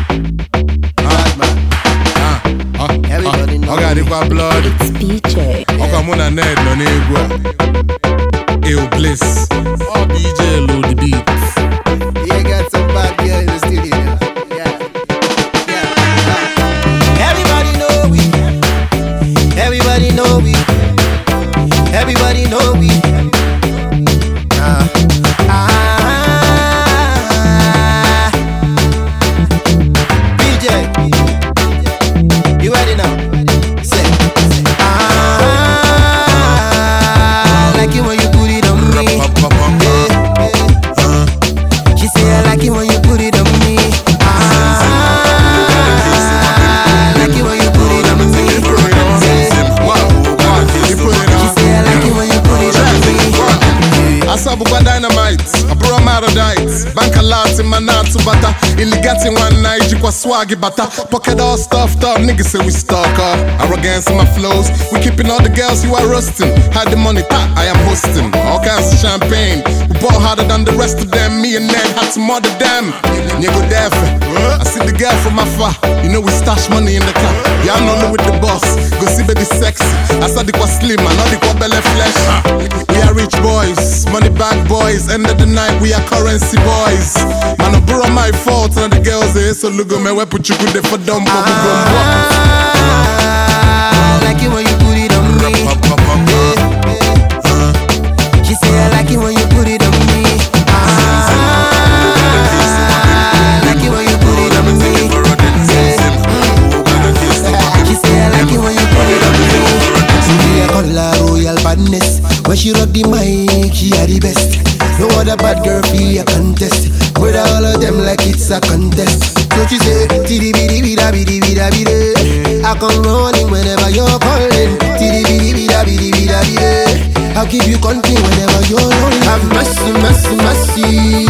Everybody know. I got it by blood. It's BJ. I'm on net no negua. Ill bliss. Oh, BJ load the beats. You got some bad girl in the studio. Yeah. Everybody know we. Everybody know we. Everybody know we. BJ, you ready now? Say, like it when you put it on me. She say I like it when you put it on me. Like it when you put it on me. She say I like it when you put it on me. Asabuba dynamite, I brought Marodite. Bank a lot in my natu butter. Illigati one night, you kwa swaggy butter. Pocket all stuffed up, niggas say we stalker. Arrogance in my flows, we keeping all the girls you are roasting. Had the money, I am hosting. All kinds of champagne, we bought harder than the rest of them. Me and them had to murder them. Nigga there, I see the girl from afar. You know we stash money in the car. Y'all know with the boss, go see baby sexy. I saw the kwa slim, I know the kwa belly flesh. We are rich boys, money bag boys. End of the night, we are currency boys. Man, I borrow my fault, and the girls say, so look at me, we put you good there for dumb. Like it when you put it on me. She say I like it when you put it on me. Like it when you put it on me. She say I like it when you put it on me. She be a color royal badness. When she rock the mic, she are the best. No other bad girl be a contest. With all of them like it's a contest. So she say, tiddy biddy bida biddy bida biddy. I come running whenever you're calling. Tiddy biddy bida biddy bida biddy. I'll keep you company whenever you're lonely. Have mercy, mercy, mercy.